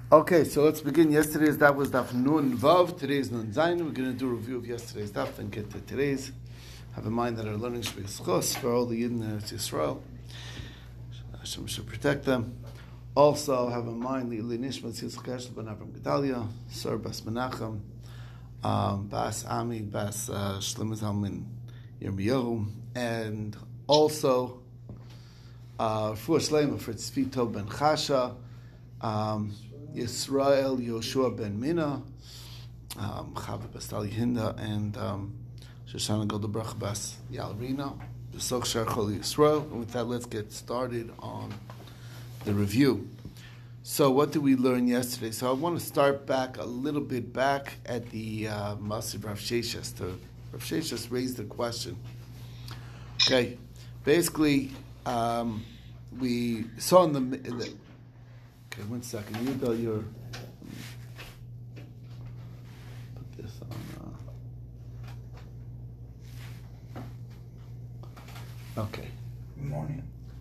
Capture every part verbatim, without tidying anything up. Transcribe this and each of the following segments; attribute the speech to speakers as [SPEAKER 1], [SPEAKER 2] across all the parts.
[SPEAKER 1] Okay, so let's begin. Yesterday's daf was daf Nun Vav. Today's Nun Zayin. We're going to do a review of yesterday's daf, then get to today's. Have in mind that our learning should be schos for all the Yidden in Yisrael. Hashem should protect them. Also, have in mind the Nishmat Yitzchak Eshel ben Avram Gedalia, Sir Bas Menachem, um, Bas Ami, Bas uh, Shlomo Zalman Yirmiyahu, and also uh, Fuah Shlema for Tzvito ben Chasha, um, Yisrael Yoshua ben Mina, um, Chava Bas Tali Hinda, and um, Shoshana Goldabrach Bas Yalrina, B'soch Shar Chol Yisrael. And with that, let's get started on the review. So, what did we learn yesterday? So, I want to start back a little bit back at the uh, Masir Rav Sheshes. The Rav Sheshes raised the question. Okay, basically, um, we saw in the, in the okay, one second. You go your. Put this on. Uh, okay.
[SPEAKER 2] Good morning.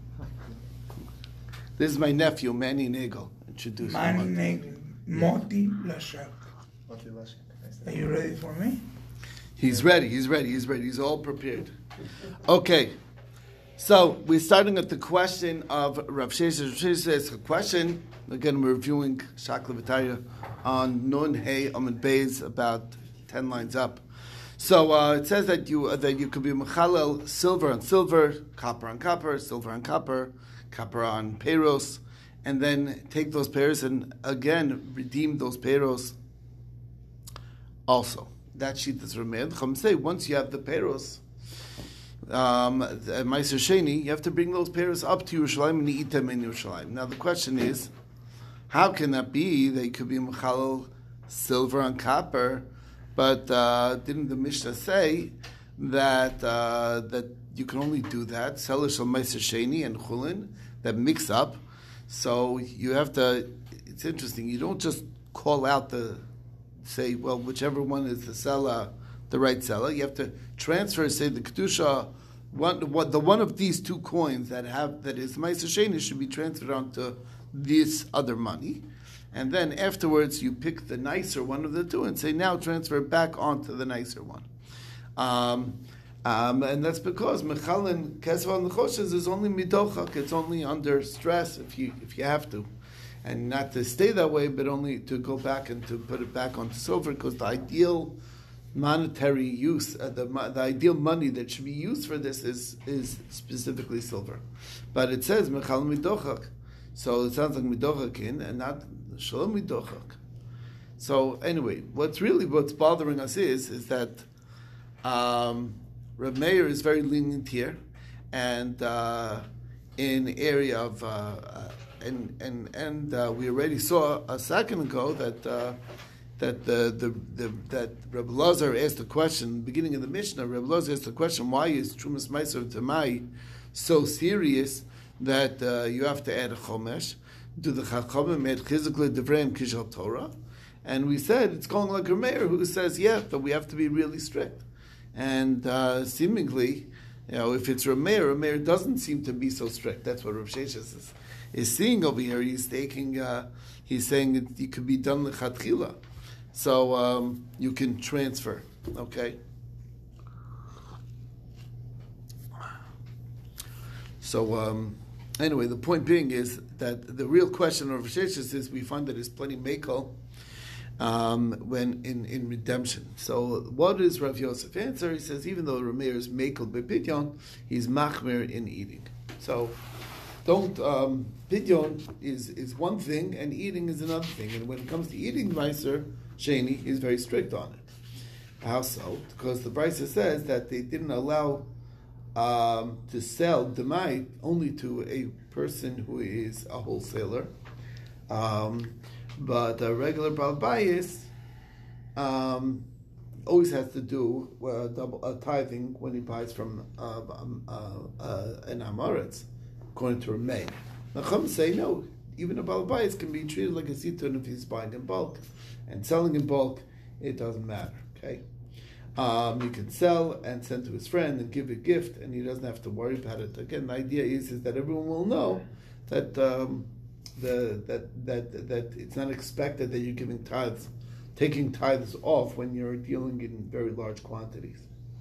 [SPEAKER 1] This is my nephew, Manny Nagel. Introduce
[SPEAKER 2] Manny
[SPEAKER 1] him.
[SPEAKER 2] Nagel, Moti Lashak. Are you ready for me?
[SPEAKER 1] He's ready. He's ready. He's ready. He's all prepared. Okay. So we're starting at the question of Rav Sheshes. Rav Sheshes says a question. Again, we're reviewing Shakla V'Taya on Nun Hey Amud Beis, about ten lines up. So uh, it says that you uh, that you could be mechalel silver on silver, copper on copper, silver on copper, copper on peiros, and then take those peiros and again redeem those peiros. Also, that sheet is remade. Chum say once you have the peiros, um, Meiser Sheni, you have to bring those peiros up to Yerushalayim and eat them in Yerushalayim. Now the question is, how can that be? They could be mechalel silver on copper. But uh, didn't the Mishnah say that uh, that you can only do that? Seller shel meiser sheni and chulin that mix up. So you have to. It's interesting. You don't just call out the say. Well, whichever one is the seller, the right seller. You have to transfer. Say the kedusha. One, one, the one of these two coins that have that is meiser sheni should be transferred onto this other money. And then afterwards, you pick the nicer one of the two and say, now transfer it back onto the nicer one. Um, um, and that's because Mechalin Kesval Nechoshes is only midochak. It's only under stress if you if you have to. And not to stay that way, but only to go back and to put it back onto silver, because the ideal monetary use, uh, the, the ideal money that should be used for this is, is specifically silver. But it says Mechalin midochak. So it sounds like midochakin and not shalom midochak. So anyway, what's really what's bothering us is is that um, Reb Meir is very lenient here, and uh, in area of uh, uh, and and and uh, we already saw a second ago that uh, that the, the the that Reb Lazar asked the question beginning of the Mishnah. Reb Lazar asked the question: why is Trumas Meiser Tamai so serious that uh, you have to add a chomesh? Do the Chachamim add chizuk le'devrei kishal Torah? And we said it's going like a mayor who says, yeah, but we have to be really strict. And uh, seemingly, you know, if it's a mayor, a mayor doesn't seem to be so strict. That's what Rav Sheshes is, is seeing over here. He's taking, uh, he's saying it, it could be done lechatchila, so um, you can transfer. Okay. So. Um, Anyway, the point being is that the real question of Rav Sheshes is we find that there's plenty mekel um, when in, in redemption. So what does Rav Yosef answer? He says even though Rameir is mekel bepidyon, he's machmir in eating. So don't um, pidyon is is one thing and eating is another thing. And when it comes to eating meiser sheni, he's very strict on it. How so? Because the Brisa says that they didn't allow Um, to sell demai only to a person who is a wholesaler, um, but a regular Baal Bayis um, always has to do uh, double uh, tithing when he buys from uh, um, uh, uh, an Amoritz, according to Rameh. Nachum say no, even a Baal Bayis can be treated like a Zitun if he's buying in bulk, and selling in bulk, it doesn't matter. Okay. Um, you can sell and send to his friend and give a gift, and he doesn't have to worry about it. Again, the idea is, is that everyone will know that um, the that that that it's not expected that you're giving tithes, taking tithes off when you're dealing in very large quantities.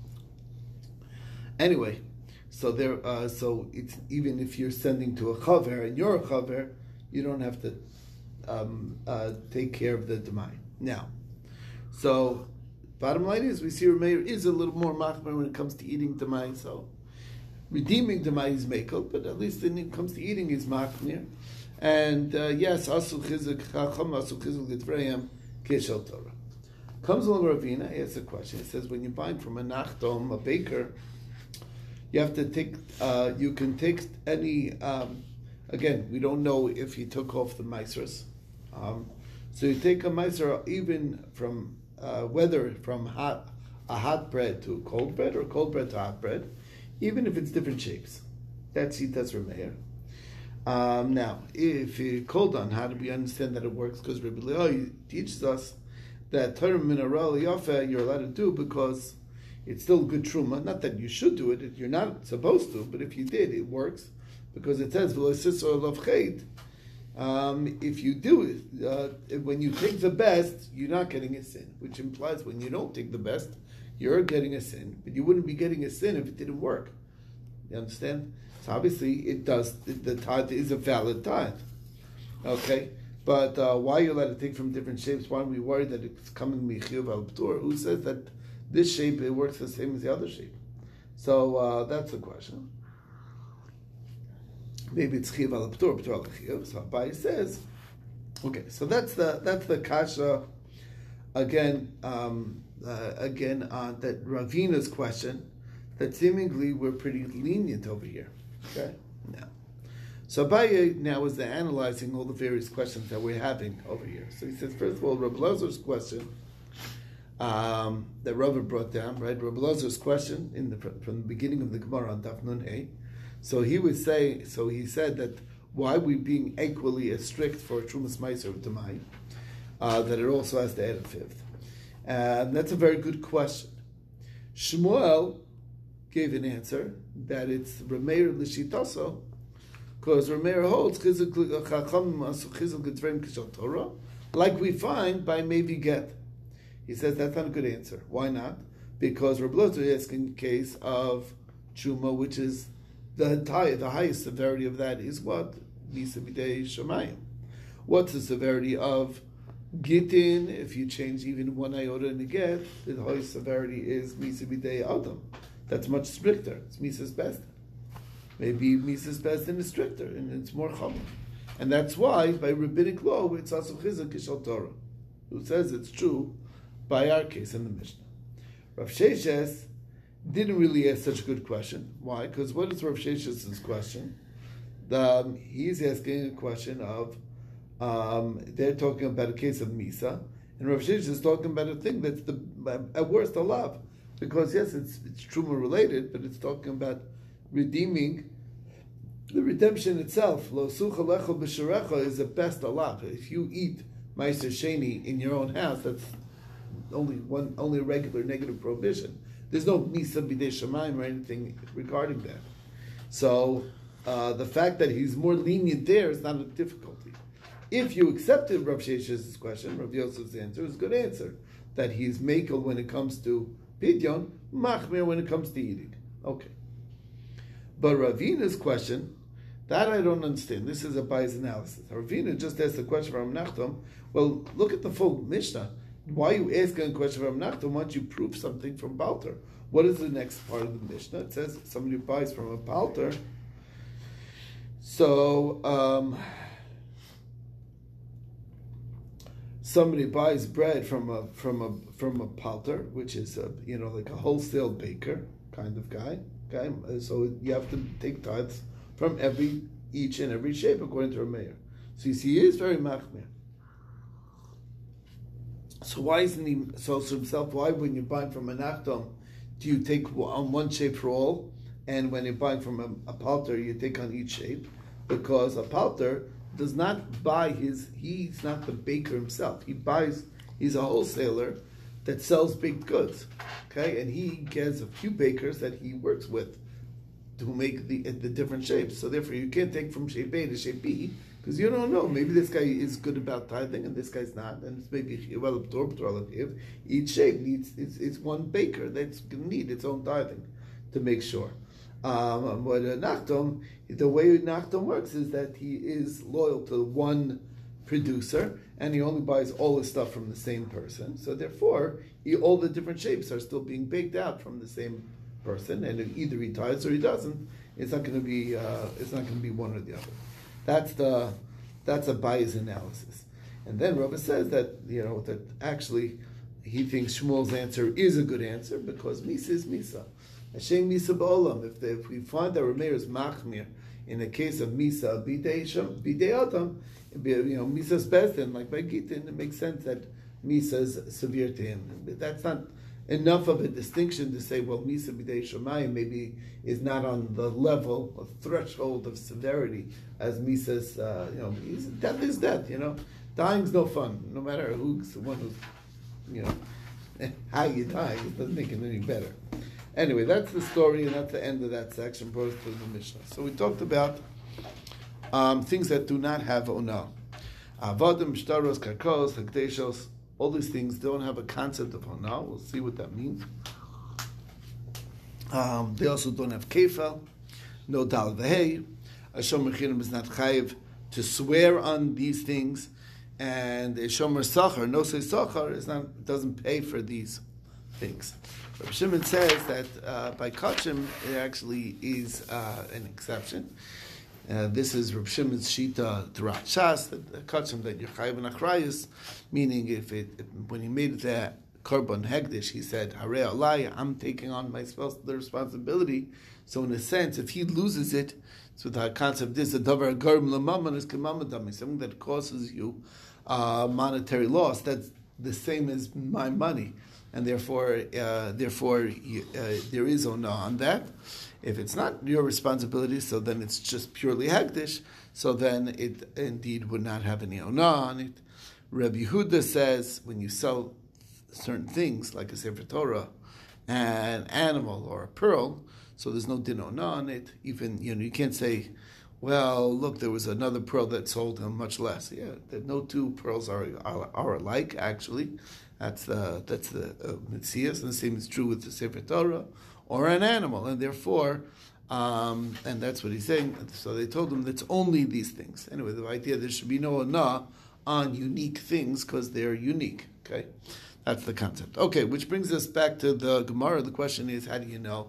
[SPEAKER 1] Anyway, so there, uh, so it's even if you're sending to a chaver and you're a chaver, you don't have to um, uh, take care of the demai. Now, so bottom line is we see Rameir is a little more machmer when it comes to eating demai. So redeeming demai is mekel, but at least when it comes to eating is machmir. And uh, yes, asu chizuk chacham, asu chizuk litvreim keshel Torah. Comes along Ravina, he asks a question. He says, when you're buying from a nachdom, a baker, you have to take. Uh, you can take any. Um, again, we don't know if he took off the meisers. Um, so you take a meiser even from uh, whether from hot a hot bread to a cold bread or cold bread to hot bread, even if it's different shapes. That's Yitas Rameir. Um, now, if you cold on, how do we understand that it works? Because Rabbi Leah teaches us that Torah mineral yafa you're allowed to do because it's still good truma. Not that you should do it; you're not supposed to. But if you did, it works because it says um, if you do it, uh, when you take the best, you're not getting a sin, which implies when you don't take the best, you're getting a sin. But you wouldn't be getting a sin if it didn't work. You understand? So obviously, it does. The tithe is a valid tithe. Okay, but uh, why are you allowed to take from different shapes? Why are we worried that it's coming michiyuv al ptur? Who says that this shape it works the same as the other shape? So uh, that's the question. Maybe it's chiyuv al ptur, ptur al chiyuv. So Abai says, okay. So that's the that's the kasha again. Um, uh, again on that Ravina's question. That seemingly we're pretty lenient over here. Okay, now, so Abaye now is analyzing all the various questions that we're having over here. So he says, first of all, Rabbi Lazar's question um, that Rava brought down, right? Rabbi Lazar's question in the from the beginning of the Gemara on Daf Nun Hey. So he would say, so he said that why we being equally as strict for Trumas Meiser of Demai, uh, that it also has to add a fifth, and that's a very good question. Shmuel gave an answer that it's Rameir L'shitaso, because Rameir holds Torah, like we find by maybe get. He says that's not a good answer. Why not? Because Rabbi Lozer is asking in case of Chuma, which is the entire, the highest severity of that is what? Misa b'dei Shemayim. What's the severity of Gittin? If you change even one iota in a get, the highest severity is Misa b'dei Adam. That's much stricter. It's Mises Besdin. Maybe Mises Besdin is stricter and it's more chomer. And that's why, by rabbinic law, it's also Chizuk Kishal Torah, who says it's true by our case in the Mishnah. Rav Sheshes didn't really ask such a good question. Why? Because what is Rav Shesh's question? The, um, he's asking a question of, um, they're talking about a case of Misa, and Rav Sheshes is talking about a thing that's the at worst a love. Because yes, it's it's truma related, but it's talking about redeeming the redemption itself. Lo sucha lecha b'sharecha is the best alav. If you eat meiser sheni in your own house, that's only one only a regular negative prohibition. There's no misa b'dei shamayim or anything regarding that. So uh, the fact that he's more lenient there is not a difficulty. If you accepted Rav Shesh's question, Rav Yosef's answer is a good answer that he's makel when it comes to Pidyon, machmir when it comes to eating. Okay. But Ravina's question, that I don't understand. This is a bias analysis. Ravina just asked the question from Nachtom. Well, look at the full Mishnah. Why are you asking a question from Nachtom? Why don't you prove something from Balter? What is the next part of the Mishnah? It says somebody buys from a Balter. So, um... somebody buys bread from a from a from a palter, which is a you know like a wholesale baker kind of guy. Okay, so you have to take tithes from every each and every shape according to Rameir. So you see, he is very machmir. So why isn't he so to himself? Why when you're buying from a nachdom, do you take on one shape for all, and when you're buying from a, a palter, you take on each shape? Because a palter does not buy his, he's not the baker himself. He buys, he's a wholesaler that sells baked goods. Okay, and he gets a few bakers that he works with to make the the different shapes. So therefore you can't take from shape A to shape B, Because you don't know. Maybe this guy is good about tithing and this guy's not. And it's maybe, well, each shape needs, it's, it's one baker that's going to need its own tithing to make sure. Um, but uh, Nachtom, the way Nachtom works is that he is loyal to one producer and he only buys all his stuff from the same person. So therefore, he, all the different shapes are still being baked out from the same person. And if either he tithes or he doesn't, it's not going to be, uh, it's not going to be one or the other. That's the that's a bias analysis. And then Rava says that, you know, that actually he thinks Shmuel's answer is a good answer because Misa is Misa. Hashem Misa Ba'olam. If, they, if we find that Rameir is Machmir in the case of Misa Bidei Adam, you know, Misa's best, and like by Gitin, it makes sense that Misa is severe to him. That's not enough of a distinction to say, well, Misa B'dei Shamayim maybe is not on the level of threshold of severity as Misa's, uh, you know, death is death, you know. Dying's no fun, no matter who's the one who's, you know, how you die, it doesn't make it any better. Anyway, that's the story, and that's the end of that section, brought to the Mishnah. So we talked about um, things that do not have onah. Avodim, shtaros, karkos, hakdeshos, all these things don't have a concept of hana. We'll see what that means. Um, they also don't have kefal, no dal v'hei. A shomer chinim is not chayiv to swear on these things, and a shomer sachar, no say sachar, is not doesn't pay for these things. Rabbi Shimon says that uh, by kachim it actually is uh, an exception. Uh, this is Reb Shimon's Shita throughout Shas, that the kachim that you're chayiv and achrayus, meaning if it if, when he made the korban hegdish, he said harei alai, I'm taking on myself the responsibility. So in a sense, if he loses it, so the concept is a davar garm lamaman is kemamadami, something that causes you uh, monetary loss. That's the same as my money, and therefore, uh, therefore uh, there is onah on that. If it's not your responsibility, so then it's just purely hektish, so then it indeed would not have any onah on it. Rabbi Yehuda says when you sell certain things, like a Sefer Torah, an animal or a pearl, so there's no din onah on it. Even, you know, you can't say, well, look, there was another pearl that sold him much less. Yeah, that no two pearls are are, are alike, actually. That's the, that's the uh, Metzias, and the same is true with the Sefer Torah, or an animal, and therefore, um, and that's what he's saying. So they told him that's only these things. Anyway, the idea there should be no anah on unique things because they're unique. Okay, that's the concept. Okay, which brings us back to the Gemara. The question is, how do you know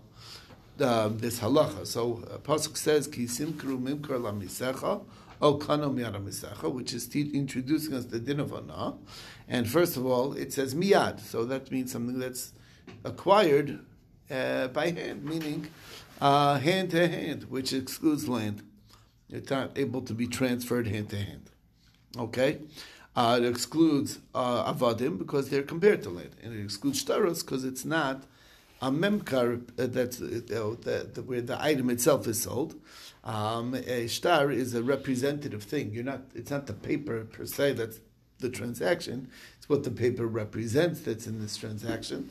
[SPEAKER 1] uh, this halacha? So uh, Pasuk says, "Ki simkru mimkar la misecha." O kano miyad misecha, which is te- introducing us the din of anah. And first of all, it says miyad, so that means something that's acquired Uh, by hand, meaning uh, hand to hand, which excludes land. It's not able to be transferred hand to hand. Okay? Uh, it excludes uh, avadim because they're compared to land. And it excludes shtaros because it's not a memkar uh, that's uh, the, the, where the item itself is sold. Um, a shtar is a representative thing. You're not. It's not the paper per se that's the transaction. It's what the paper represents that's in this transaction.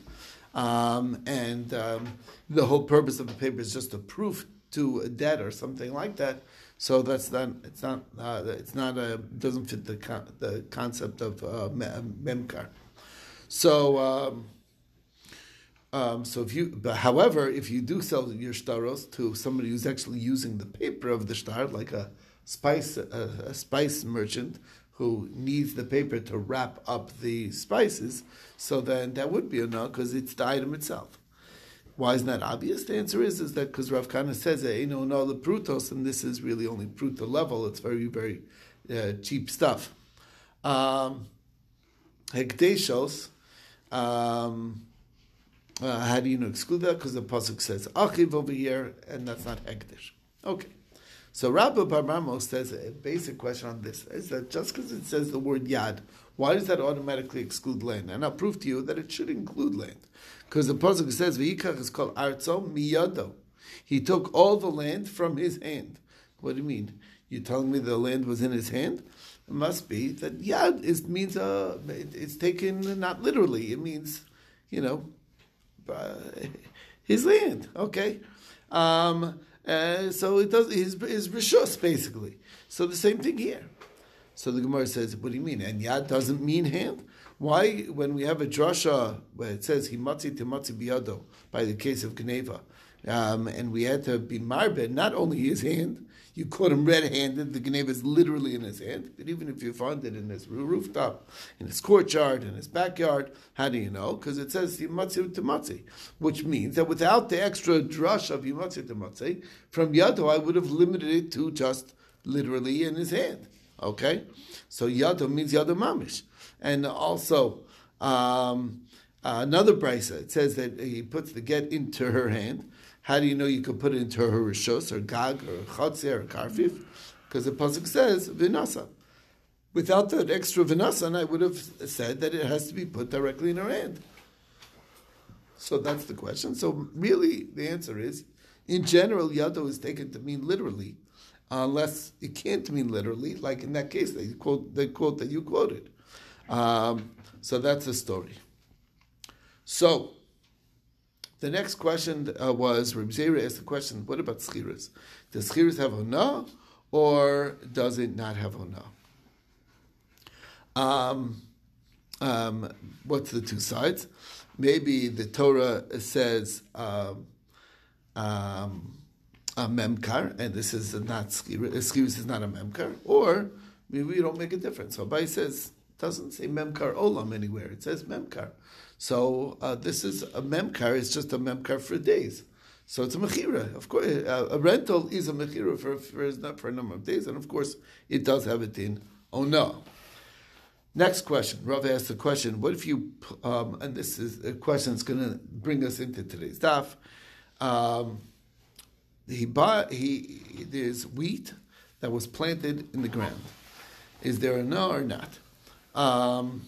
[SPEAKER 1] Um, and um, the whole purpose of the paper is just a proof to a debt or something like that. So that's not. It's not. Uh, it's not a. Doesn't fit the con- the concept of uh, memkar. So. Um, um, so if you, but however, if you do sell your shtaros to somebody who's actually using the paper of the shtar, like a spice a, a spice merchant who needs the paper to wrap up the spices, so then that would be a no, because it's the item itself. Why isn't that obvious? The answer is, is that because Rav Kana says, you know, no, the prutos, and this is really only pruta level, it's very, very uh, cheap stuff. Um, Hekdeshos, um, uh, how do you know exclude that? Because the pasuk says achiv over here, and that's not hekdesh. Okay. So Rabbi Barmamo says a basic question on this is that just because it says the word yad, why does that automatically exclude land? And I'll prove to you that it should include land. Because the pasuk says, V'yikach is called arzo miyado. He took all the land from his hand. What do you mean? You're telling me the land was in his hand? It must be that yad is, means uh, it, it's taken not literally. It means, you know, uh, his land. Okay? Um... Uh, so it does his his rishus basically. So the same thing here. So the Gemara says, what do you mean? And yad doesn't mean hand? Why, when we have a drasha where it says himatzi timatzi biyado by the case of Geneva, um, and we had to be marbe, not only his hand, you caught him red-handed, the Geneva is literally in his hand, but even if you found it in his rooftop, in his courtyard, in his backyard, how do you know? Because it says himatzi timatzi, which means that without the extra drush of himatzi timatzi, from yado I would have limited it to just literally in his hand. Okay? So yado means yado mamish. And also, um, uh, another brisa, it says that he puts the get into her hand. How do you know you could put it into her rishos, or gag, or chatzir, or karfif? Because the pasuk says vinasa. Without that extra vinasa, I would have said that it has to be put directly in her hand. So that's the question. So really, the answer is, in general, yado is taken to mean literally, unless it can't mean literally, like in that case, they quote the quote that you quoted. Um, so that's the story. So the next question uh, was, Reb Zera asked the question, what about schiras? Does schiras have honah, or does it not have honah? Um, um, what's the two sides? Maybe the Torah says um, um, a memkar, and this is not schiras, schiras is not a memkar, or maybe we don't make a difference. So Abai says, it doesn't say memkar olam anywhere, it says memkar. So uh, this is a memkar, it's just a memkar for days. So it's a mechira. Of course, uh, a rental is a mechira for, for, for a number of days, and of course, it does have it in ono. Next question. Rav asked the question, what if you, um, and this is a question that's going to bring us into today's daf. Um, he bought, he, there's wheat that was planted in the ground. Is there a no or not? Um,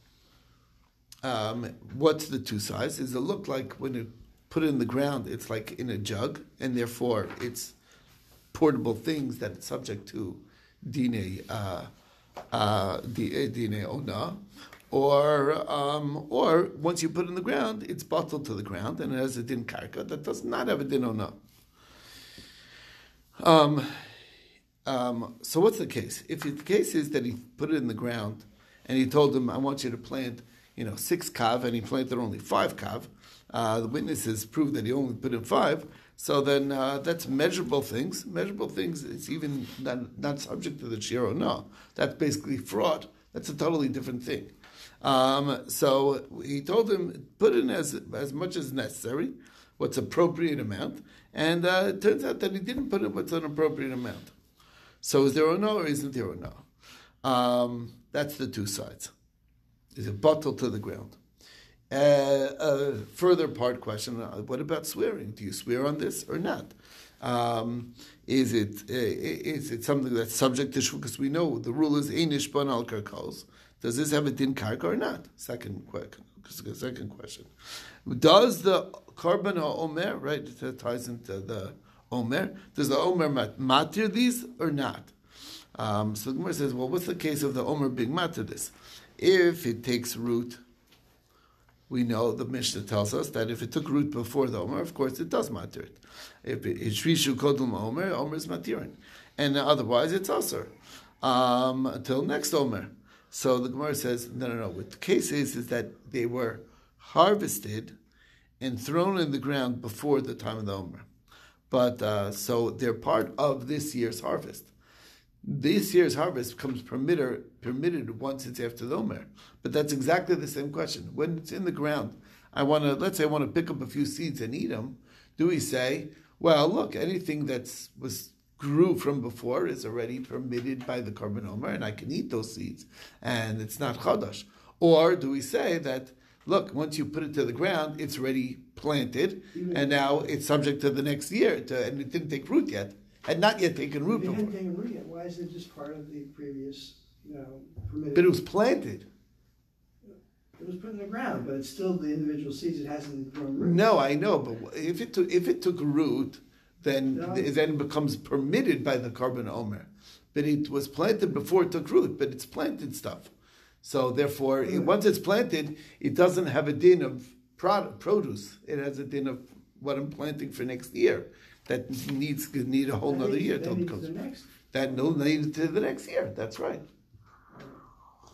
[SPEAKER 1] um, what's the two sides? Does it look like when you put it in the ground, it's like in a jug, and therefore it's portable things that it's subject to dine, uh, uh, dine ona, or um, or once you put it in the ground, it's bottled to the ground and it has a din karka that does not have a din ona. Um, um, so what's the case? If the case is that he put it in the ground and he told him, I want you to plant, you know, six kav, and he planted only five kav, uh, the witnesses proved that he only put in five, so then uh, that's measurable things. Measurable things, it's even not, not subject to the shiro, no. That's basically fraud. That's a totally different thing. Um, so he told him, put in as, as much as necessary, what's appropriate amount, and uh, it turns out that he didn't put in what's an appropriate amount. So is there or no, or isn't there or no? Um, that's the two sides. Is it bottled to the ground? Uh, a further part question, uh, what about swearing? Do you swear on this or not? Um, is it uh, is it something that's subject to shvur? Because we know the rule is einish ban al karkos. Does this have a din karka or not? Second question. Second question. Does the korban omer, right, it ties into the omer, does the omer matir these or not? Um, so the Gemara says, well, what's the case of the omer being matir this? If it takes root, we know the Mishnah tells us that if it took root before the omer, of course it does matir it. If it is shrishu kodum omer, omer is matirin, and otherwise it's aser um, until next omer. So the Gemara says, no, no, no. What the case is is that they were harvested and thrown in the ground before the time of the omer, but uh, so they're part of this year's harvest. This year's harvest becomes permitted, permitted once it's after the Omer. But that's exactly the same question. When it's in the ground, I want to, let's say I want to pick up a few seeds and eat them. Do we say, well, look, anything that was grew from before is already permitted by the korban Omer, and I can eat those seeds, and it's not chadash? Or do we say that, look, once you put it to the ground, it's already planted, even and now it's subject to the next year, to, and it didn't take root yet? Had not yet taken root
[SPEAKER 2] before. It hadn't taken root yet. Why is it just part of the previous, you know, permitted?
[SPEAKER 1] But it was planted.
[SPEAKER 2] It was put in the ground, but it's still the individual seeds. It hasn't grown root.
[SPEAKER 1] No, I know, but if it took, if it took root, then no. it then becomes permitted by the korban omer. But it was planted before it took root, but it's planted stuff. So therefore, it, once it's planted, it doesn't have a din of product, produce. It has a din of what I'm planting for next year. That needs need a whole
[SPEAKER 2] that
[SPEAKER 1] other
[SPEAKER 2] needs,
[SPEAKER 1] year
[SPEAKER 2] that
[SPEAKER 1] till it
[SPEAKER 2] needs
[SPEAKER 1] comes.
[SPEAKER 2] The next.
[SPEAKER 1] That no need to the next year. That's right.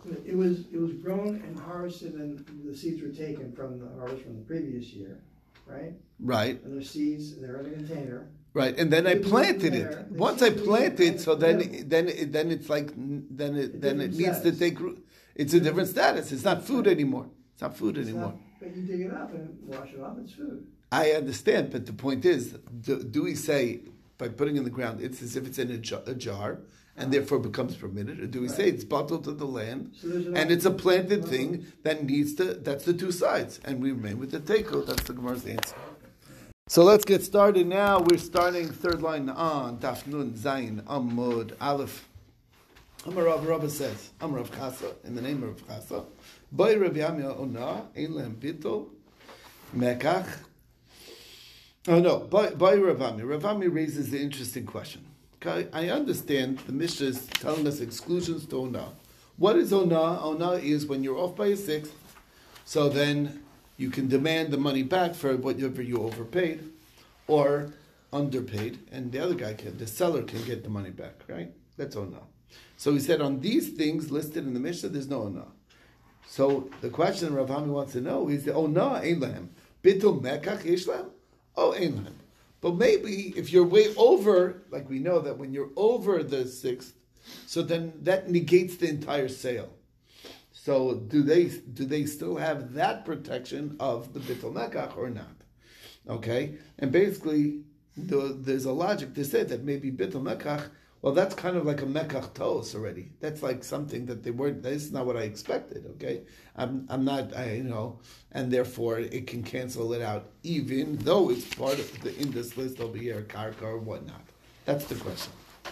[SPEAKER 2] It was it was grown and harvested, and the seeds were taken from the harvest from the previous year, right?
[SPEAKER 1] Right.
[SPEAKER 2] And there's seeds, they're in a container.
[SPEAKER 1] Right, and then I planted it. Once I plant it, so then
[SPEAKER 2] Yeah.
[SPEAKER 1] then it, then it's like then it
[SPEAKER 2] A
[SPEAKER 1] then it
[SPEAKER 2] different
[SPEAKER 1] needs to
[SPEAKER 2] status.
[SPEAKER 1] take. ro- It's a different status. It's not food anymore. It's not food
[SPEAKER 2] It's
[SPEAKER 1] anymore.
[SPEAKER 2] not, but you dig it up and wash it off, it's food.
[SPEAKER 1] I understand, but the point is, do, do we say by putting it in the ground, it's as if it's in a, jar, a jar and therefore becomes permitted, or do we say
[SPEAKER 2] Right.
[SPEAKER 1] it's bottled to the land
[SPEAKER 2] So there's an
[SPEAKER 1] and it's a planted
[SPEAKER 2] Uh-huh.
[SPEAKER 1] thing that needs to? That's the two sides, and we remain with the teiko. That's the Gemara's answer. So let's get started now. We're starting third line on Daf Nun Zayin Amud Aleph. Amar Rav Rabba says, Amar Rav Chasa, in the name of Rav Chasa, Boy Rav Yamia Ona, Ein Lehem Bittul, Mekach. Oh no, Boy Boy Rav Ami. Rav Ami raises the interesting question. Okay, I understand the Mishnah is telling us exclusions to Ona. What is Ona? Ona is when you're off by a sixth, so then you can demand the money back for whatever you overpaid or underpaid, and the other guy can, the seller can get the money back, right? That's Ona. So he said on these things listed in the Mishnah, there's no Ona. So the question Rav Hami wants to know is the Ona ein lahem. Bitul mekach yesh lahem? Oh, ein lahem. But maybe if you're way over, like we know that when you're over the sixth, so then that negates the entire sale. So do they do they still have that protection of the bitul mekach or not? Okay, and basically the, there's a logic to say that maybe bitul mekach. Well, that's kind of like a mekach tos already. That's like something that they weren't. This is not what I expected. Okay, I'm I'm not. I you know, and therefore it can cancel it out, even though it's part of the in this list over here, karka or whatnot. That's the question.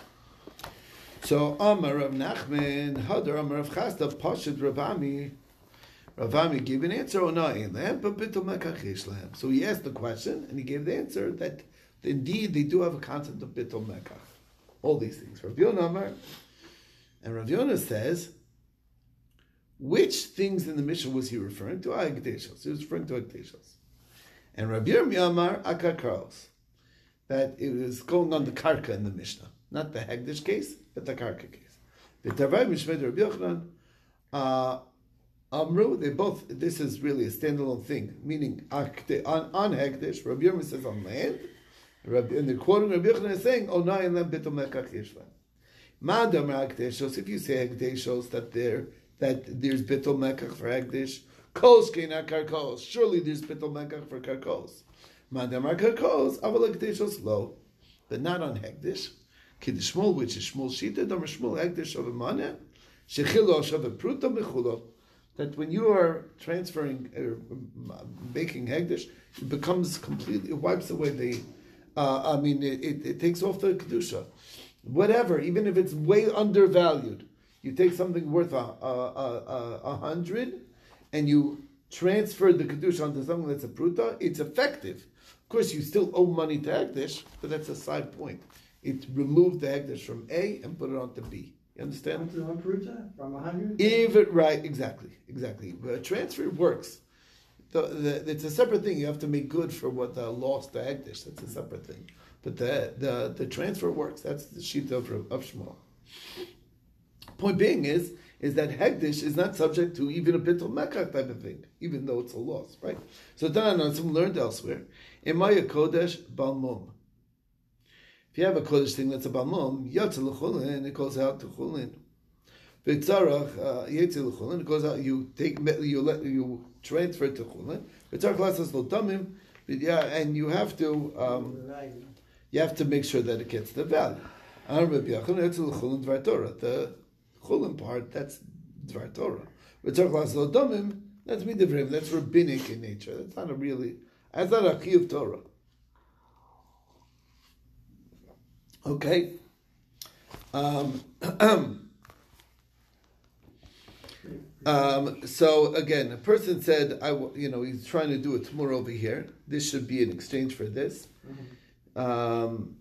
[SPEAKER 1] So Amar Rav Nachman, Hadar Amar Rav Chasda, Pashad Rav Ami, Rav Ami gave an answer, Ona ein lahem, but bitul mekach yesh lahem. So he asked the question, and he gave the answer that indeed they do have a concept of bitul mekach. All these things. Rav Yonah Amar, and Rav Yonah says, which things in the Mishnah was he referring to? Hagdeshos. He was referring to Hagdeshos. And Rav Yirmiyah Amar, Akarkaros. That it was going on the karka in the Mishnah. Not the Hagdish case, but the karka case. The Tavai Mishmed Rabbi Yochanan, uh, Amru, they both, this is really a standalone thing, meaning on, on Hagdish, Rabbi Yirmiyah says on land, Rabbi, and the quoting Rabbi Yochanan is saying, "Oh, nine and bitul mekach yeshvan." Madam hagdeshos. If you say hagdeshos that there that there's bitul mekach for hagdish, kos keina karkos. Surely there's bitul mekach for karkos. Madam karkos aval hagdeshos lo, but not on hagdish. Kiddush Shmuel, which is Shmuel Shita, Dam Shmuel hagdish of a mana, shechilosh of a pruta mechulo. That when you are transferring or uh, making hagdish, it becomes completely, it wipes away the. Uh, I mean, it, it, it takes off the kedusha. Whatever, even if it's way undervalued, you take something worth a, a, a, a hundred, and you transfer the kedusha onto something that's a pruta. It's effective. Of course, you still owe money to hagdish, but that's a side point. It removed the hagdish from A and put it onto B. You understand?
[SPEAKER 2] Onto one pruta from a hundred.
[SPEAKER 1] Even right, exactly, exactly. But transfer works. The, the, it's a separate thing. You have to make good for what the lost the hagdish. That's a separate thing. But the the, the transfer works. That's the sheet of, of Shmuel. Point being is is that hagdish is not subject to even a bitul mekach type of thing, even though it's a loss, right? So then some learned elsewhere. Imaya kodesh balmum. If you have a kodesh thing that's a balmum, yatzel l'chulin, it goes out to chulin. V'tzarach yetzel l'chulin, it goes out. You take you let you. transfer to chulin. Yeah, and you have to um, you have to make sure that it gets the value. The chulin part, that's dvar Torah. That's midivrim. That's rabbinic in nature. That's not a really. That's not a chiyuv Torah. Okay. Um, Um, so again, a person said, "I, you know, he's trying to do a tamur over here. This should be in exchange for this." Mm-hmm. Um,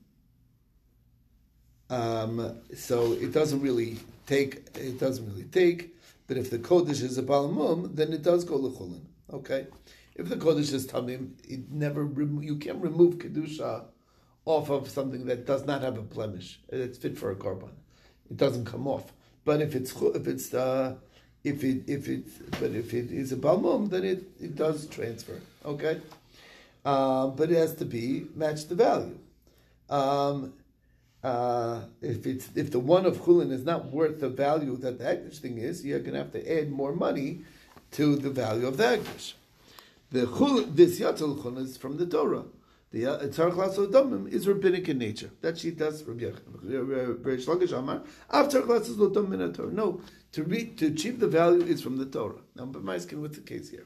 [SPEAKER 1] um, so it doesn't really take. It doesn't really take. But if the kodesh is a balamum, then it does go lechulin. Okay. If the kodesh is tamim, it never. Remo- you can't remove kedusha off of something that does not have a blemish. It's fit for a korban. It doesn't come off. But if it's if it's uh, If it if it's but if it is a balmum, then it, it does transfer. Okay, uh, but it has to be match the value. Um, uh, if it's if the one of chulin is not worth the value that the hekdesh thing is, you're going to have to add more money to the value of the hekdesh. The chul this yatzal chulin is from the Torah. The tzarich lasos damim is rabbinic in nature. That she does Rabbi Reish Lakish Amar. After lasos lo damim in Torah. No, to read to achieve the value is from the Torah. Now, but Maiskin, what's the case here?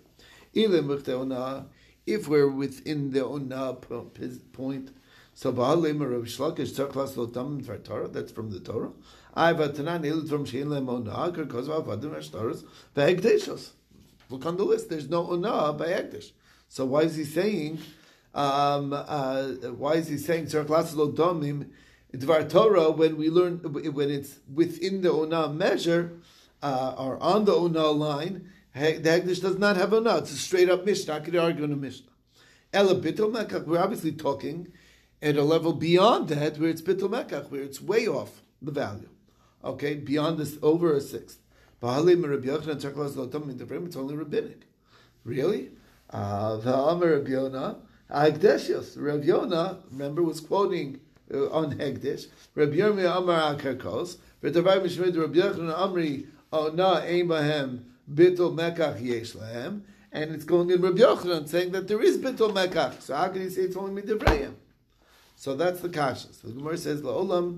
[SPEAKER 1] If we're within the ona point, so v'halei Rabbi Lakish tzarich lasos lo damim for Torah. That's from the Torah. I v'tanan ilud from shein lehem ona because v'avadim hashtaros v'hekdeshos. Look on the list. There's no ona by hekdesh. So why is he saying? Um, uh, why is he saying tzarich lasos lo damim dvar Torah when we learn when it's within the ona measure uh, or on the ona line? The hekdesh does not have ona. It's a straight up mishnah. I could argue in a mishnah. Ela bittul mekach. We're obviously talking at a level beyond that where it's bittul mekach, where it's way off the value. Okay, beyond this, over a sixth. B'halei Rabbi Yochanan tzarich lasos lo damim midvrayim. It's only rabbinic. Really? Uh, the Amar Rabbi Yonah. Hekdeshios. Rav Yonah, remember, was quoting uh, on Hekdesh. Rav Yirmiyah Amar Akarkos. V'tavai mishmed Rav Yochanan Amri Ona Ein Bahem Bittul Mekach Yesh Lahem. And it's going in Rav Yochanan saying that there is Bittul Mekach. So how can he say it's only Midivrayim? So that's the kasha. So the Gemara says La'olam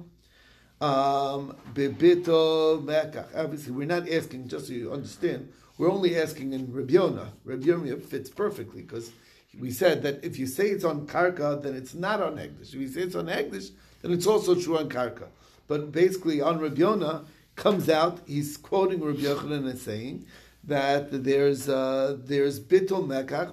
[SPEAKER 1] um, Bittul Mekach. Obviously, we're not asking, just so you understand, we're only asking in Rav Yonah. Rav Yirmiyah fits perfectly because we said that if you say it's on karka, then it's not on hekdesh. If you say it's on hekdesh, then it's also true on karka. But basically, on Rabbi Yonah comes out, he's quoting Rabbi Yochanan and saying that there's uh, there's bittul mekach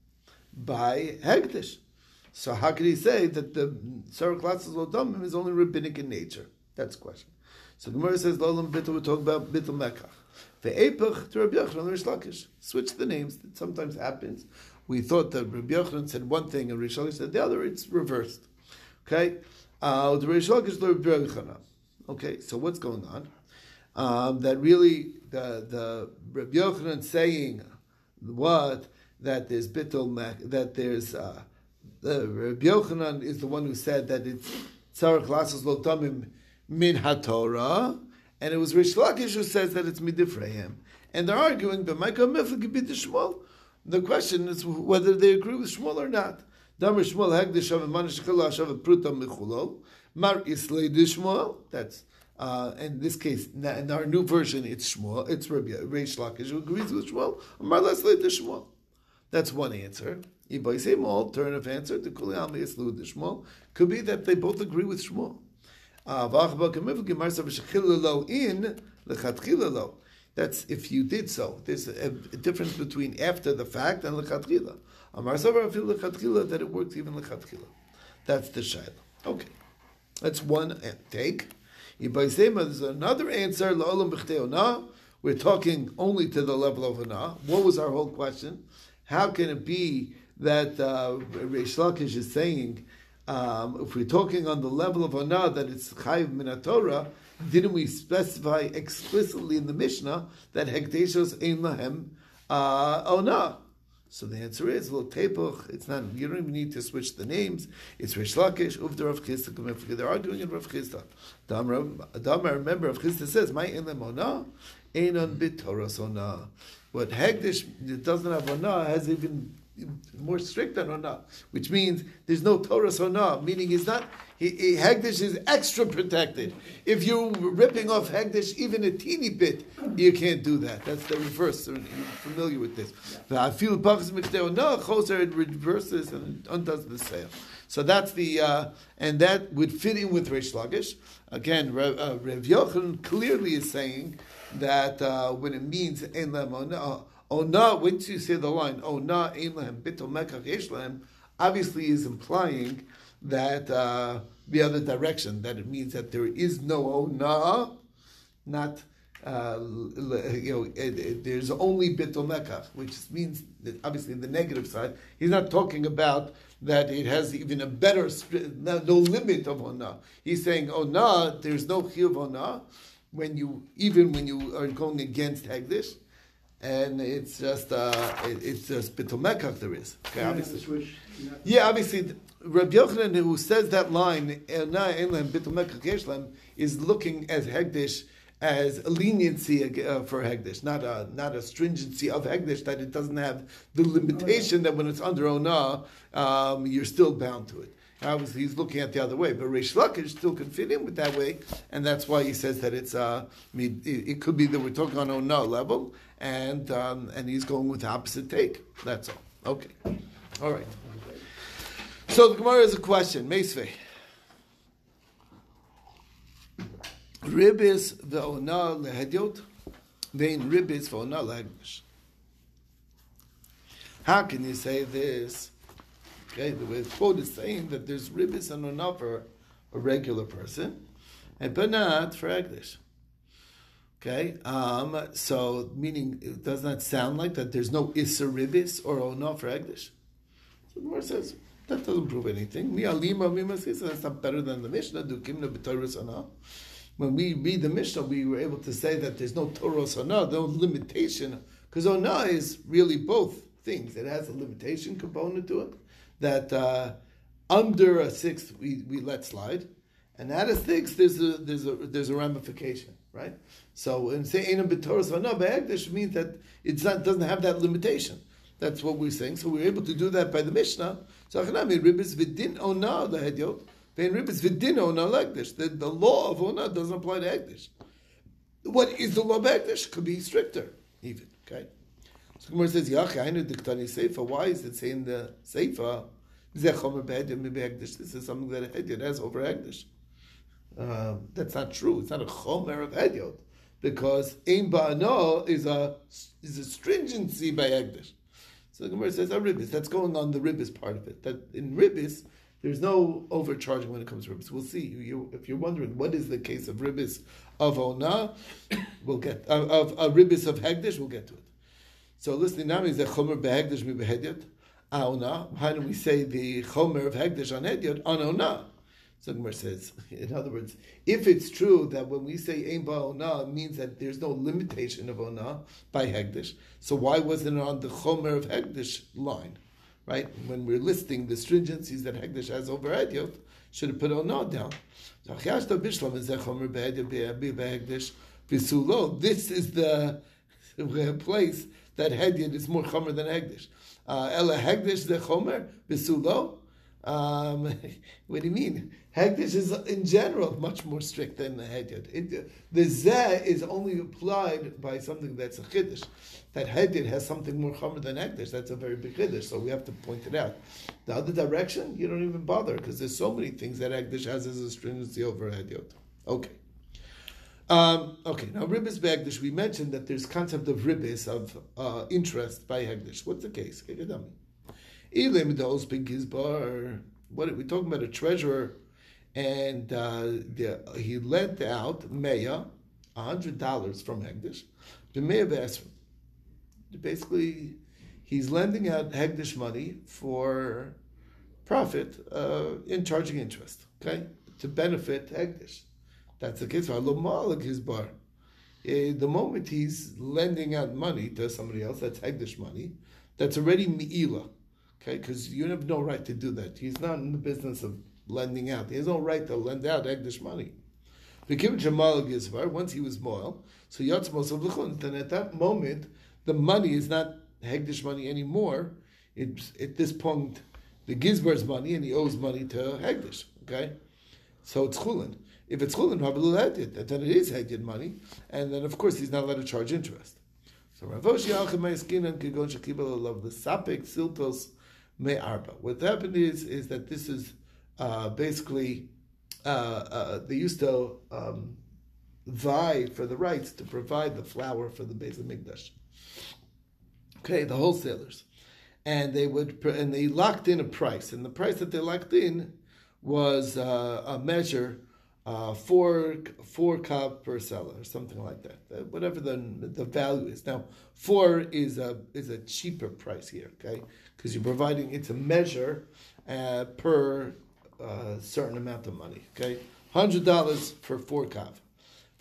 [SPEAKER 1] by hekdesh. So how can he say that the tzarich lasos lo damim is only rabbinic in nature? That's the question. So the Gemara says, "Lolam bittul." We talk about bittul mekach. Ve'epach to Rabbi Yochanan Reish Lakish. Switch the names. It sometimes happens. We thought that Rabbi Yochanan said one thing and Reish Lakish said the other. It's reversed. Okay? Uh, the Reish Lakish to Rabbi Yochanan. Okay, so what's going on? Um, that really, the the Rabbi Yochanan saying what? That there's bittul mek, that there's, uh, the Rabbi Yochanan is the one who said that it's tzarich lasos lo damim min haTorah, and it was Reish Lakish who says that it's midifrayim. And they're arguing, but Micah Mifla could be the Shmuel. The question is whether they agree with Shmuel or not. Damar Shmuel hegdish of manish chila shav pruta michulo mar islay Shmuel. That's uh, in this case in our new version it's Shmuel. It's Rabbi Reish Lakish who agrees with Shmuel. Mar leslay Shmuel. That's one answer. By same alternative answer to kuli am islu Shmuel could be that they both agree with Shmuel. V'achba kemivul gemar sav shechila lo in lechatchila lo. That's if you did so. There's a, a difference between after the fact and lechatchila. Amar savar afil lechatchila that it works even lechatchila. That's the shayla. Okay, that's one take. There's another answer. La'olam b'chtei ona. We're talking only to the level of ona. What was our whole question? How can it be that uh, Reish Lakish is saying um, if we're talking on the level of ona that it's chayiv min Torah? Didn't we specify explicitly in the Mishnah that hekdeshos ein lahem uh, ona? So the answer is, well, tepuch. It's not. You don't even need to switch the names. It's Reish Lakish uvda Rav Chisda. They're arguing in Rav Chisda. Damar, remember, Rav Chisda says, "My ein lahem ona, einon b'toras ona." What hekdesh that doesn't have ona has even more strict than ona, which means there's no Torah ona. Meaning, he's not. He, he, Hegdish is extra protected. If you're ripping off Hegdish even a teeny bit, you can't do that. That's the reverse. You're familiar with this. I feel no, Choser it reverses and undoes the sale. So that's the uh, and that would fit in with Reish Lakish. Again, Rav, uh, Rav Yochanan clearly is saying that uh, when it means ein lahem ona, ona, once you say the line ona ein lahem bittul mekach yesh lahem, obviously is implying that uh, the other direction, that it means that there is no ona, not uh, you know, it, it, there's only bittul mekach, which means that obviously the negative side. He's not talking about that it has even a better, no, no limit of ona. He's saying ona, there's no chiyuv ona, when you even when you are going against Hegdish, and it's just uh, it, it's just Bitul Mekach there is. Okay,
[SPEAKER 2] Yeah,
[SPEAKER 1] obviously.
[SPEAKER 2] switch, yeah.
[SPEAKER 1] Yeah, obviously, Rabbi Yochanan, who says that line, is looking at Hegdish as a leniency uh, for Hegdish, not a not a stringency of Hegdish, that it doesn't have the limitation that when it's under Onah, um, you're still bound to it. Obviously, he's looking at the other way, but Reish Lakish still can fit in with that way, and that's why he says that it's. Uh, I mean, it, it could be that we're talking on Onah level, and um, and he's going with the opposite take. That's all. Okay, all right. So the Gemara has a question. Meisvei. Ribis ve'ona lehediot, vein ribis ve'ona lehegdish. How can you say this? Okay, the quote is saying that there's ribis and ona for a regular person, and but not for hegdish. Okay, um, so meaning it does not sound like that there's no issa ribis or ona for hegdish. So the Gemara says that doesn't prove anything. Mi alima mi masisa. That's not better than the Mishnah. Do kimna b'toros ona. When we read the Mishnah, we were able to say that there's no toros ona, no limitation, because ona is really both things. It has a limitation component to it, that uh, under a sixth we, we let slide, and at a sixth there's a there's a there's a ramification, right? So when say einam b'toros ona b'hegdish means that it doesn't have that limitation. That's what we're saying. So we're able to do that by the Mishnah. So achanami ribis v'din ona lehediot. The the law of Ona doesn't apply to Hegdish. What is the law of Hegdish? Could be stricter, even. Okay? So Gemara says, Diktani Seifa. Why is it saying the Seifa? This is something that a Hediot has over Hegdish. Uh, that's not true. It's not a Chomer of Hediot. Because Ein Ba'ano is a, is a stringency by Hegdish. So the Gemara says, a Ribis. That's going on the Ribis part of it. That in Ribis, there's no overcharging when it comes to ribis. We'll see. You, if you're wondering what is the case of ribis of ona, we'll get uh, of a uh, ribis of hegdish. We'll get to it. So listening now is the chomer behegdish mi behediot ona. How do we say the chomer of hegdish on hediot on ona? So Gemara says, in other words, if it's true that when we say ein ba'ona, it means that there's no limitation of ona by hegdish. So why wasn't it on the chomer of hegdish line? Right? When we're listing the stringencies that Hegdish has over Hediot, should have put Onah down. This is the place that Hediot is more Chomer than Hegdish. Ela Hegdish the Chomer, Bisulo. Um, what do you mean? Hegdish is in general much more strict than the Hediot. It, the Zeh is only applied by something that's a Chiddush. That Hediot has something more Chomer than Hegdish. That's a very big Chiddush, so we have to point it out. The other direction, you don't even bother, because there's so many things that Hegdish has as a stringency over Hediot. Okay. Um, okay, now Ribis by Hegdish, we mentioned that there's concept of Ribis, of uh, interest by Hegdish. What's the case? What are we talking about? A treasurer, and uh, the, he lent out Meya, a hundred dollars from Hegdish, to Meya B'Esrim. Basically, he's lending out Hegdish money for profit uh, in charging interest, okay, to benefit Hegdish. That's the case for Alomalik his bar. The moment he's lending out money to somebody else, that's Hegdish money, that's already Me'ila. Okay, because you have no right to do that. He's not in the business of lending out. He has no right to lend out Hegdish money. Once he was moil, so Yatzmos, then at that moment, the money is not Hegdish money anymore. It's at this point the Gizbar's money, and he owes money to Hegdish. Okay, so it's chulin. If it's chulin, then it is Hegdish money, and then of course he's not allowed to charge interest. So Ravoshi Alchemaiskin Kigon Shakibal love the Sapik Siltos Me Arba. What happened is is that this is uh, basically uh, uh, they used to um, vie for the rights to provide the flour for the Beis Hamikdash. Okay, the wholesalers, and they would and they locked in a price, and the price that they locked in was uh, a measure. Uh, four four kav per seller, or something like that. Uh, whatever the the value is. Now, four is a is a cheaper price here, okay? Because you're providing it's a measure uh, per uh, certain amount of money, okay? Hundred dollars for four kav.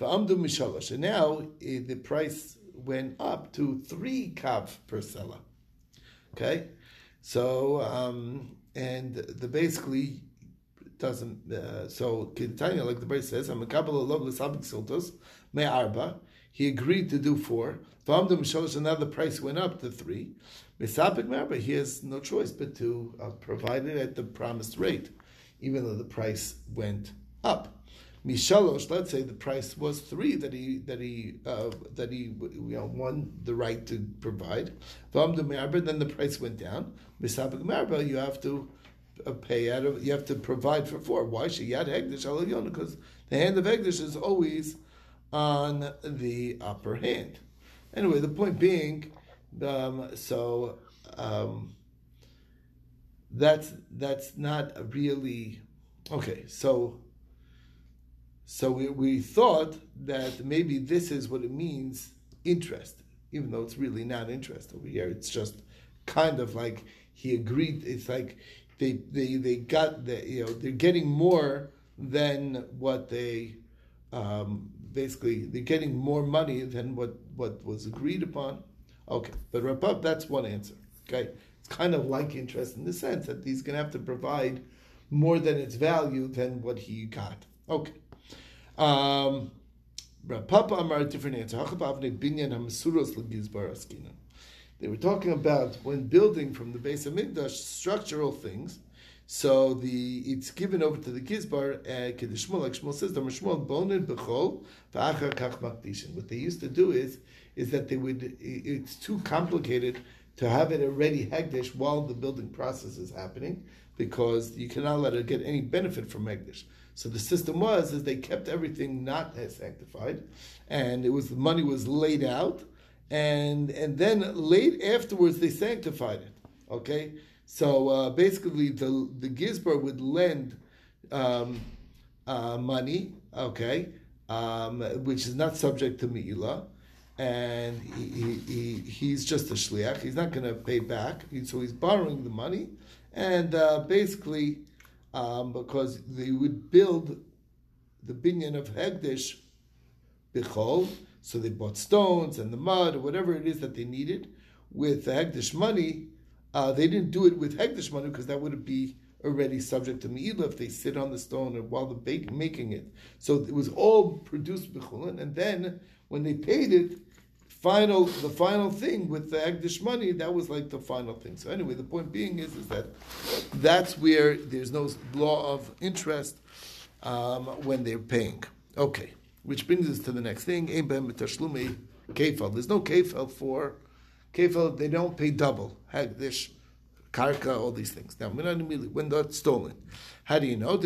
[SPEAKER 1] V'amdu mishalosh. And now eh, the price went up to three kav per sela. Okay? So, um, and the basically doesn't, uh, so Kitanya, like the Bryce says, I'm a Kabbalah log l'sabik siltos, me arba. He agreed to do four. V'amdu mishalosh, and now the price went up to three. Mesapik me'arba, he has no choice but to uh, provide it at the promised rate, even though the price went up. Mishalosh, let's say the price was three that he that he uh, that he you know won the right to provide. V'amdu me'arba, then the price went down. Mesapik me'arba, you have to uh, pay out of you have to provide for four. Why? Sheyad hegdish al elyon, because the hand of hegdish is always on the upper hand. Anyway, the point being, um, so um, that's that's not really okay. So. So we, we thought that maybe this is what it means, interest, even though it's really not interest over here. It's just kind of like he agreed. It's like they they, they got the you know they're getting more than what they um, basically they're getting more money than what, what was agreed upon. Okay, but Rapap, that's one answer. Okay, it's kind of like interest in the sense that he's going to have to provide more than its value than what he got. Okay. Um, Papa Amar a different answer. They were talking about when building from the base of Mikdash structural things. So the it's given over to the Gizbar. Kedishmol, like Shmuel says, Shmuel bonin bechol v'achar kach makdishin. What they used to do is is that they would. It's too complicated to have it already hegdish while the building process is happening, because you cannot let it get any benefit from hegdish. So the system was is they kept everything not as sanctified, and it was the money was laid out, and and then late afterwards they sanctified it. Okay, so uh, basically the the Gizbar would lend um, uh, money, okay, um, which is not subject to Me'ilah, and he, he, he he's just a shliach. He's not going to pay back, so he's borrowing the money, and uh, basically. Um, because they would build the binyan of Hegdish Bichol, so they bought stones and the mud or whatever it is that they needed with the Hegdish money. Uh, they didn't do it with Hegdish money because that would be already subject to Me'ilah if they sit on the stone while they're bake, making it. So it was all produced Bichulin, and then when they paid it, final the final thing with the Hegdish money, that was like the final thing. So anyway, the point being is, is that that's where there's no law of interest um, when they're paying. Okay, which brings us to the next thing. There's no kefel for kefel. They don't pay double. Hegdish, karka, all these things. Now, when that's stolen, how do you know?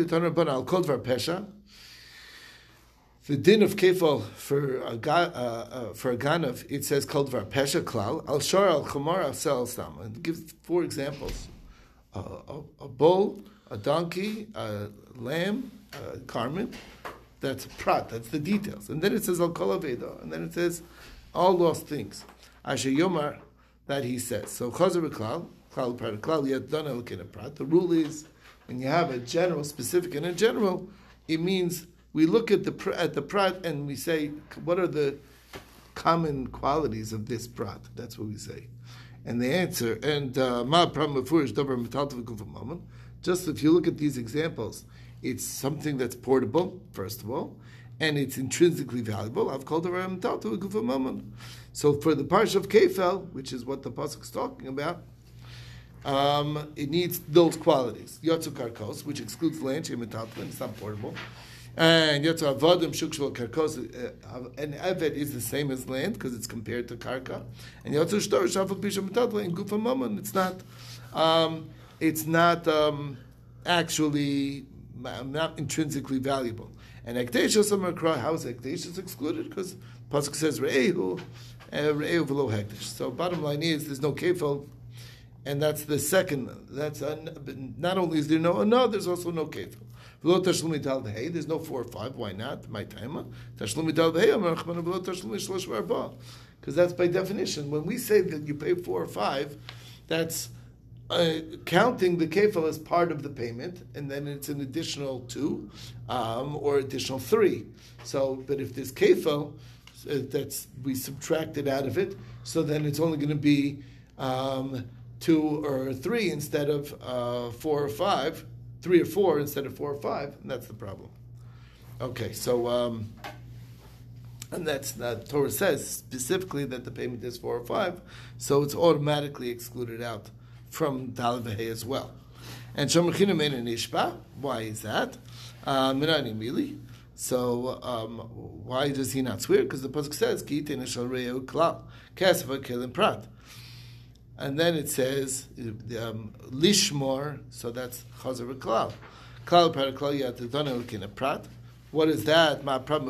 [SPEAKER 1] The din of kefal for a uh, uh, for a ganav, it says called var pesha klal al shar al chamar al sel stam, and gives four examples: uh, a, a bull, a donkey, a lamb, a garment. That's prat. That's the details, and then it says al kol aveda, and then it says all lost things. Asher yomar, that he says. So chazer b'klal klal prat klal yet done el prat. The rule is when you have a general, specific, and a general, it means. We look at the at the prat and we say, what are the common qualities of this prat? That's what we say, and the answer and ma pram mefurish davar metaltav gufamamon. Just if you look at these examples, it's something that's portable, first of all, and it's intrinsically valuable. I've called it metaltav gufamamon. So for the parsha of Kefel, which is what the pasuk is talking about, um, it needs those qualities. Yotzu karkos, which excludes land, metaltav, it's not portable. And Yotzu avodim shukshval karkos, an eved is the same as land because it's compared to karka. And Yotzu shtor shafak bisham metaltav in gufa mamon. It's not. Um, it's not um, actually not intrinsically valuable. And Ekdeshus Amakra, how is Ekdeshus excluded? Because Pasuk says Re'ehu, Re'ehu v'lo Hekdesh. So bottom line is there's no kefel, and that's the second. That's un, not only is there no no, there's also no kefel. V'lo tashlumi tal v'hei. There's no four or five. Why not? My timer. Tashlumi tal v'hei. Amar Chachman v'lo tashlumi shlosh v'arba. Because that's by definition. When we say that you pay four or five, that's uh, counting the kefil as part of the payment, and then it's an additional two um, or additional three. So, but if there's kefil, uh, that's we subtracted out of it, so then it's only going to be um, two or three instead of uh, four or five, three or four instead of four or five, and that's the problem. Okay, so. Um, And that's the Torah says specifically that the payment is four or five, so it's automatically excluded out from Dal V'Hei as well. And Shomer Chinam Ein Nishba. Why is that? Minani Mili. So um, why does he not swear? Because the pasuk says Ki Yitei Nishal Re'eu Klal Kasva Kelim Prat. And then it says um, Lishmor. So that's Chazer Klal. Klal Prat Klal Yat Donel Kina Prat. What is that?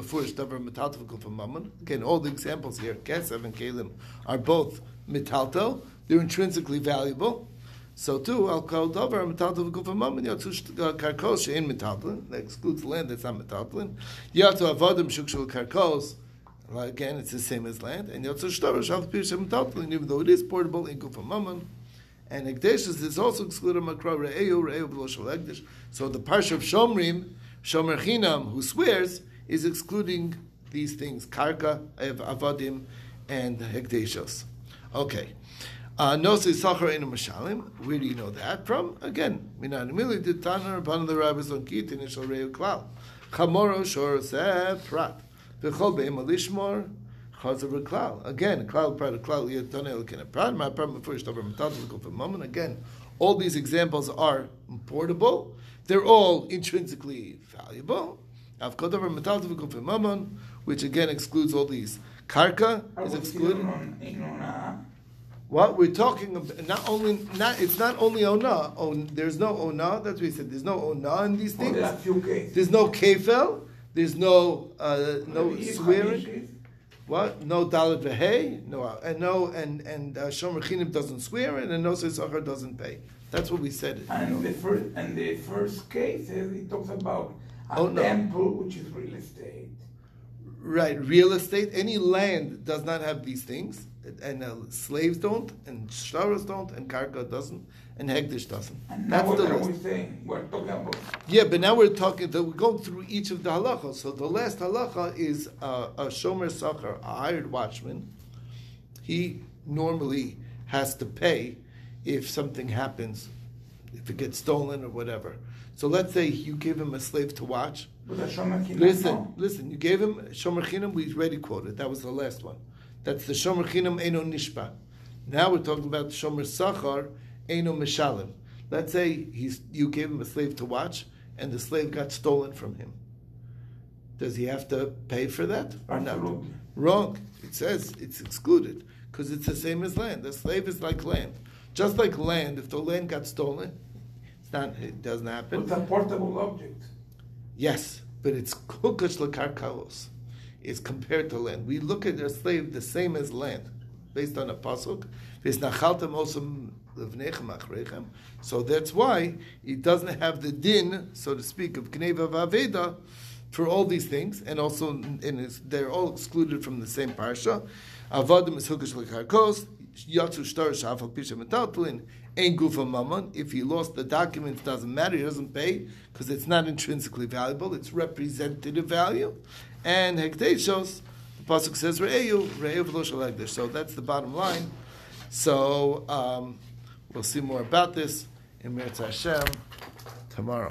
[SPEAKER 1] Again, all the examples here, Kesev and Kalim, are both mitalto. They're intrinsically valuable. So too, al kol davar mitalto v'guf ha'mammon yatzu karkos she'en mitaltlin. That excludes land that's not mitaltlin. Yatzu avodim shukshul karkos. Again, it's the same as land. And yatzu shtavar shal pir she'mitaltlin, even though it is portable in guf ha'mammon. And Hekdeshus is also excluded makra re'eu re'eu v'lo shel Hekdesh. So the parsha of Shomrim, Shomer Chinam, who swears, is excluding these things, karka, avadim, and hekdeshos. Okay. Nosei sachar enu mashalim. Where do you know that from? Again, minan mili ditana upon the rabbis on kit in ishal reu klal. Chamoro shor seh prat. V'chol be'em alishmor chazav klal. Again, klal prat klal yatane elkin prat. My problem first over metatel go for moment. Again, all these examples are portable. They're all intrinsically valuable. Which again excludes all these. Karka is excluded. What we're talking about, not only not it's not only ona. On, there's no ona. That's what we said. There's no ona in these things. There's no kefel. There's no uh, no swearing. What? No dalet v'hei. No, and no, and and uh, Shomer Chinam doesn't swear, and no Sechar doesn't pay. That's what we said.
[SPEAKER 3] And the first and the first case, he talks about a
[SPEAKER 1] oh, no.
[SPEAKER 3] temple, which is real estate.
[SPEAKER 1] Right, real estate. Any land does not have these things, and uh, slaves don't, and shtaros don't, and karka doesn't, and hekdesh doesn't.
[SPEAKER 3] And
[SPEAKER 1] That's
[SPEAKER 3] now what
[SPEAKER 1] the
[SPEAKER 3] are
[SPEAKER 1] list.
[SPEAKER 3] we saying? We're talking about.
[SPEAKER 1] Yeah, but now we're talking. We're going through each of the halachas. So the last halacha is uh, a shomer sachar, a hired watchman. He normally has to pay if something happens, if it gets stolen or whatever. So let's say you give him a slave to watch. Listen,
[SPEAKER 3] no.
[SPEAKER 1] listen, you gave him Shomer Chinam, we already quoted. That was the last one. That's the Shomer Chinam Eino Nishpa. Now we're talking about Shomer Sachar Eino Mishalim. Let's say he's you gave him a slave to watch and the slave got stolen from him. Does he have to pay for that or not? Wrong. It says it's excluded because it's the same as land. The slave is like land. Just like land, if the land got stolen, it's not, it doesn't happen.
[SPEAKER 3] It's a portable object.
[SPEAKER 1] Yes, but it's kukash lekarkaos. It's compared to land. We look at a slave the same as land, based on a pasuk. So that's why it doesn't have the din, so to speak, of kneva vaveda for all these things, and also in his, they're all excluded from the same parsha. Avadim is hukash lekarkos. Yatsu shtar shafal pisha metatlin ain't gufa mammon. If he lost the documents, doesn't matter. He doesn't pay because it's not intrinsically valuable. It's representative value. And hekdeshos, the pasuk says re'eu re'eu v'lo shel hekdesh. So that's the bottom line. So um, we'll see more about this in Meretz Hashem tomorrow.